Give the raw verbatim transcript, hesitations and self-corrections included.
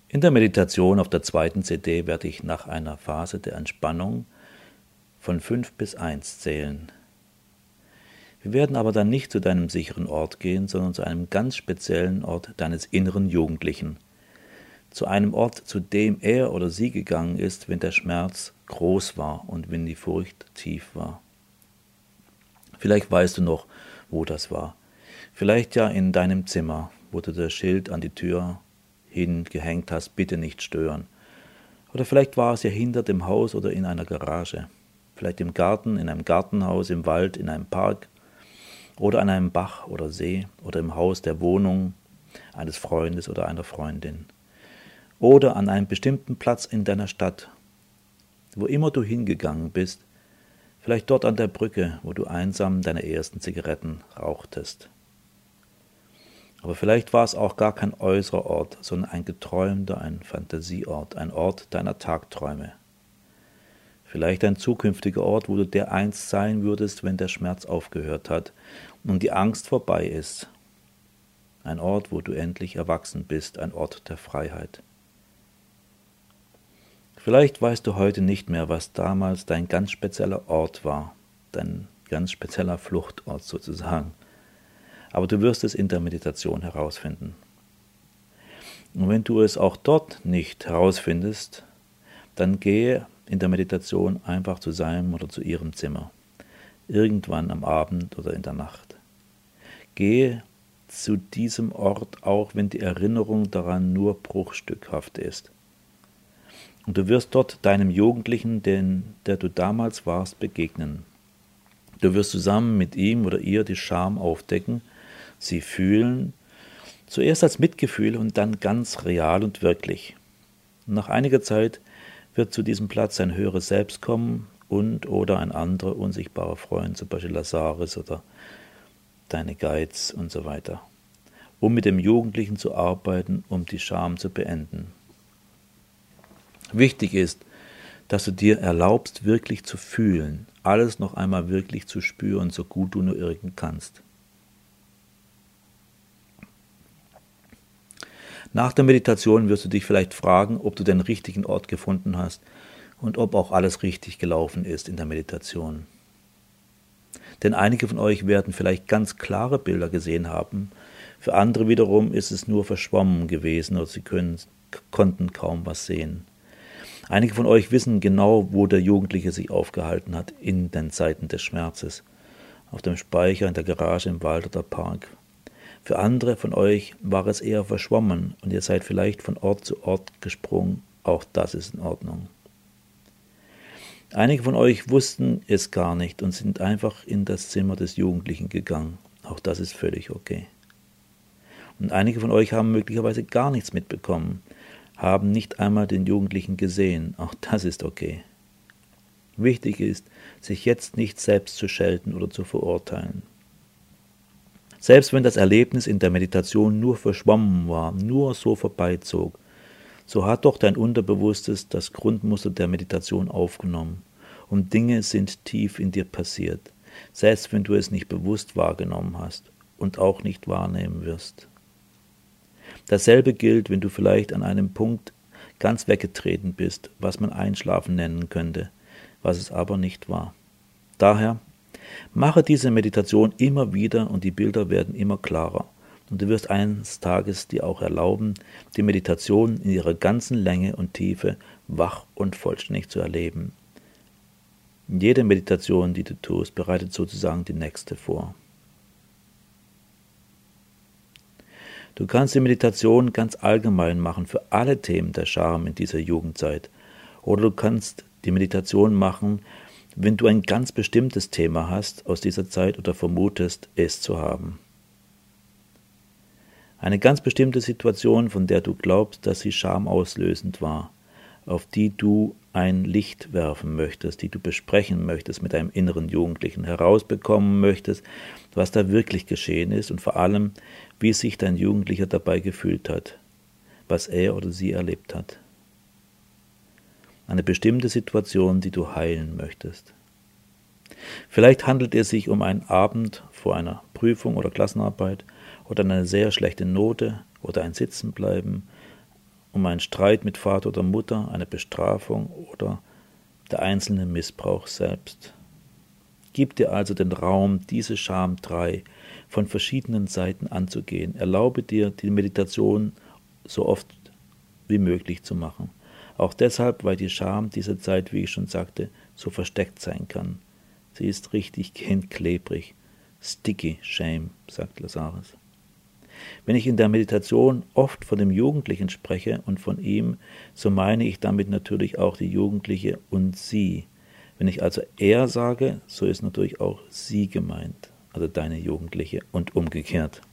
In der Meditation auf der zweiten C D werde ich nach einer Phase der Entspannung von fünf bis eins zählen. Wir werden aber dann nicht zu deinem sicheren Ort gehen, sondern zu einem ganz speziellen Ort deines inneren Jugendlichen. Zu einem Ort, zu dem er oder sie gegangen ist, wenn der Schmerz groß war und wenn die Furcht tief war. Vielleicht weißt du noch, wo das war. Vielleicht ja in deinem Zimmer, wo du das Schild an die Tür hingehängt hast, bitte nicht stören. Oder vielleicht war es ja hinter dem Haus oder in einer Garage. Vielleicht im Garten, in einem Gartenhaus, im Wald, in einem Park oder an einem Bach oder See oder im Haus der Wohnung eines Freundes oder einer Freundin. Oder an einem bestimmten Platz in deiner Stadt, wo immer du hingegangen bist, vielleicht dort an der Brücke, wo du einsam deine ersten Zigaretten rauchtest. Aber vielleicht war es auch gar kein äußerer Ort, sondern ein geträumter, ein Fantasieort, ein Ort deiner Tagträume. Vielleicht ein zukünftiger Ort, wo du dereinst sein würdest, wenn der Schmerz aufgehört hat und die Angst vorbei ist. Ein Ort, wo du endlich erwachsen bist, ein Ort der Freiheit. Vielleicht weißt du heute nicht mehr, was damals dein ganz spezieller Ort war, dein ganz spezieller Fluchtort sozusagen. Aber du wirst es in der Meditation herausfinden. Und wenn du es auch dort nicht herausfindest, dann gehe in der Meditation einfach zu seinem oder zu ihrem Zimmer, irgendwann am Abend oder in der Nacht. Gehe zu diesem Ort, auch wenn die Erinnerung daran nur bruchstückhaft ist. Und du wirst dort deinem Jugendlichen, den, der du damals warst, begegnen. Du wirst zusammen mit ihm oder ihr die Scham aufdecken, sie fühlen, zuerst als Mitgefühl und dann ganz real und wirklich. Und nach einiger Zeit wird zu diesem Platz ein höheres Selbst kommen und oder ein anderer unsichtbarer Freund, zum Beispiel Lazarus oder deine Guides und so weiter, um mit dem Jugendlichen zu arbeiten, um die Scham zu beenden. Wichtig ist, dass du dir erlaubst, wirklich zu fühlen, alles noch einmal wirklich zu spüren, so gut du nur irgend kannst. Nach der Meditation wirst du dich vielleicht fragen, ob du den richtigen Ort gefunden hast und ob auch alles richtig gelaufen ist in der Meditation. Denn einige von euch werden vielleicht ganz klare Bilder gesehen haben, für andere wiederum ist es nur verschwommen gewesen oder sie können, konnten kaum was sehen. Einige von euch wissen genau, wo der Jugendliche sich aufgehalten hat in den Zeiten des Schmerzes, auf dem Speicher, in der Garage, im Wald oder Park. Für andere von euch war es eher verschwommen und ihr seid vielleicht von Ort zu Ort gesprungen. Auch das ist in Ordnung. Einige von euch wussten es gar nicht und sind einfach in das Zimmer des Jugendlichen gegangen. Auch das ist völlig okay. Und einige von euch haben möglicherweise gar nichts mitbekommen, haben nicht einmal den Jugendlichen gesehen. Auch das ist okay. Wichtig ist, sich jetzt nicht selbst zu schelten oder zu verurteilen. Selbst wenn das Erlebnis in der Meditation nur verschwommen war, nur so vorbeizog, so hat doch dein Unterbewusstes das Grundmuster der Meditation aufgenommen und Dinge sind tief in dir passiert, selbst wenn du es nicht bewusst wahrgenommen hast und auch nicht wahrnehmen wirst. Dasselbe gilt, wenn du vielleicht an einem Punkt ganz weggetreten bist, was man Einschlafen nennen könnte, was es aber nicht war. Daher mache diese Meditation immer wieder und die Bilder werden immer klarer. Und du wirst eines Tages dir auch erlauben, die Meditation in ihrer ganzen Länge und Tiefe wach und vollständig zu erleben. Jede Meditation, die du tust, bereitet sozusagen die nächste vor. Du kannst die Meditation ganz allgemein machen für alle Themen der Scham in dieser Jugendzeit. Oder du kannst die Meditation machen, wenn du ein ganz bestimmtes Thema hast aus dieser Zeit oder vermutest, es zu haben. Eine ganz bestimmte Situation, von der du glaubst, dass sie schamauslösend war, auf die du ein Licht werfen möchtest, die du besprechen möchtest mit deinem inneren Jugendlichen, herausbekommen möchtest, was da wirklich geschehen ist und vor allem, wie sich dein Jugendlicher dabei gefühlt hat, was er oder sie erlebt hat. Eine bestimmte Situation, die du heilen möchtest. Vielleicht handelt es sich um einen Abend vor einer Prüfung oder Klassenarbeit oder eine sehr schlechte Note oder ein Sitzenbleiben um einen Streit mit Vater oder Mutter, eine Bestrafung oder der einzelne Missbrauch selbst. Gib dir also den Raum, diese Scham drei von verschiedenen Seiten anzugehen. Erlaube dir, die Meditation so oft wie möglich zu machen. Auch deshalb, weil die Scham dieser Zeit, wie ich schon sagte, so versteckt sein kann. Sie ist richtig klebrig. Sticky Shame, sagt Lazaris. Wenn ich in der Meditation oft von dem Jugendlichen spreche und von ihm, so meine ich damit natürlich auch die Jugendliche und sie. Wenn ich also er sage, so ist natürlich auch sie gemeint, also deine Jugendliche und umgekehrt.